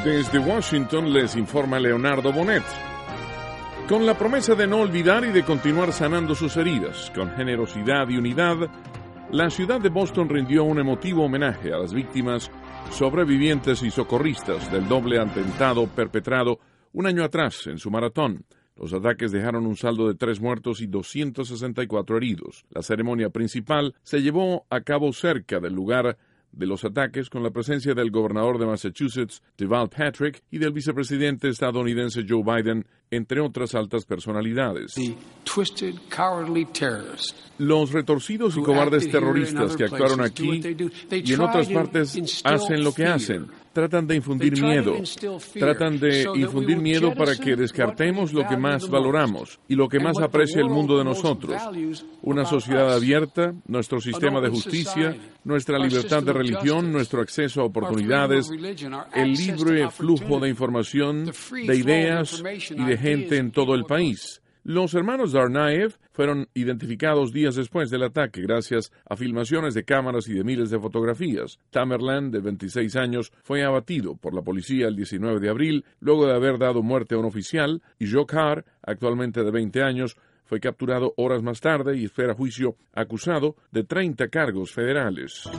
Desde Washington les informa Leonardo Bonet. Con la promesa de no olvidar y de continuar sanando sus heridas, con generosidad y unidad, la ciudad de Boston rindió un emotivo homenaje a las víctimas, sobrevivientes y socorristas del doble atentado perpetrado un año atrás en su maratón. Los ataques dejaron un saldo de 3 muertos y 264 heridos. La ceremonia principal se llevó a cabo cerca del lugar de los ataques con la presencia del gobernador de Massachusetts, Deval Patrick, y del vicepresidente estadounidense Joe Biden, entre otras altas personalidades. Los retorcidos y cobardes terroristas que actuaron aquí y en otras partes hacen lo que hacen. Tratan de infundir miedo. Tratan de infundir miedo para que descartemos lo que más valoramos y lo que más aprecia el mundo de nosotros. Una sociedad abierta, nuestro sistema de justicia, nuestra libertad de religión, nuestro acceso a oportunidades, el libre flujo de información, de ideas y de gente en todo el país. Los hermanos Tsarnaev fueron identificados días después del ataque gracias a filmaciones de cámaras y de miles de fotografías. Tamerlan, de 26 años, fue abatido por la policía el 19 de abril luego de haber dado muerte a un oficial, y Jokhar, actualmente de 20 años, fue capturado horas más tarde y espera juicio acusado de 30 cargos federales.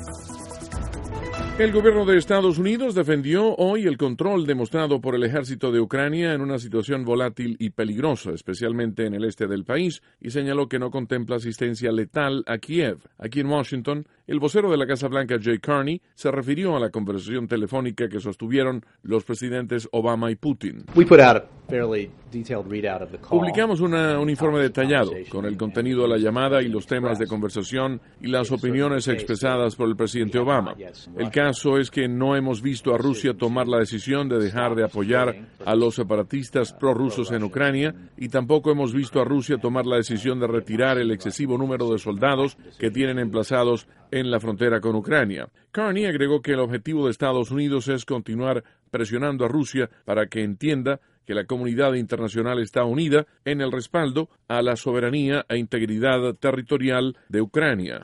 El gobierno de Estados Unidos defendió hoy el control demostrado por el ejército de Ucrania en una situación volátil y peligrosa, especialmente en el este del país, y señaló que no contempla asistencia letal a Kiev. Aquí en Washington, el vocero de la Casa Blanca, Jay Carney, se refirió a la conversación telefónica que sostuvieron los presidentes Obama y Putin. Publicamos un informe detallado con el contenido de la llamada y los temas de conversación y las opiniones expresadas por el presidente Obama. El caso es que no hemos visto a Rusia tomar la decisión de dejar de apoyar a los separatistas prorrusos en Ucrania, y tampoco hemos visto a Rusia tomar la decisión de retirar el excesivo número de soldados que tienen emplazados en la frontera con Ucrania. Carney agregó que el objetivo de Estados Unidos es continuar presionando a Rusia para que entienda que la comunidad internacional está unida en el respaldo a la soberanía e integridad territorial de Ucrania.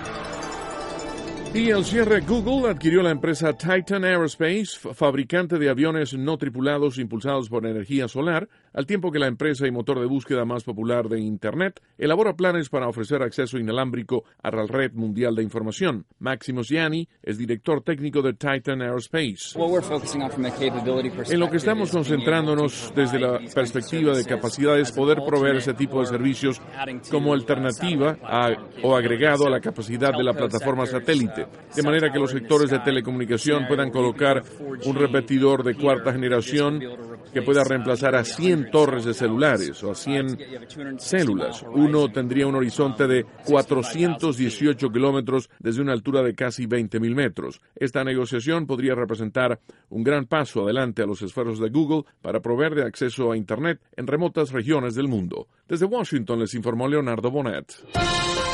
Y al cierre, Google adquirió la empresa Titan Aerospace, fabricante de aviones no tripulados impulsados por energía solar, al tiempo que la empresa y motor de búsqueda más popular de Internet elabora planes para ofrecer acceso inalámbrico a la red mundial de información. Máximo Ziani es director técnico de Titan Aerospace. En lo que estamos concentrándonos desde la perspectiva de capacidad es poder proveer ese tipo de servicios como alternativa o agregado a la capacidad de la plataforma satélite, de manera que los sectores de telecomunicación puedan colocar un repetidor de cuarta generación que pueda reemplazar a 100 torres de celulares o a 100 células. Uno tendría un horizonte de 418 kilómetros desde una altura de casi 20.000 metros. Esta negociación podría representar un gran paso adelante a los esfuerzos de Google para proveer de acceso a Internet en remotas regiones del mundo. Desde Washington les informó Leonardo Bonet.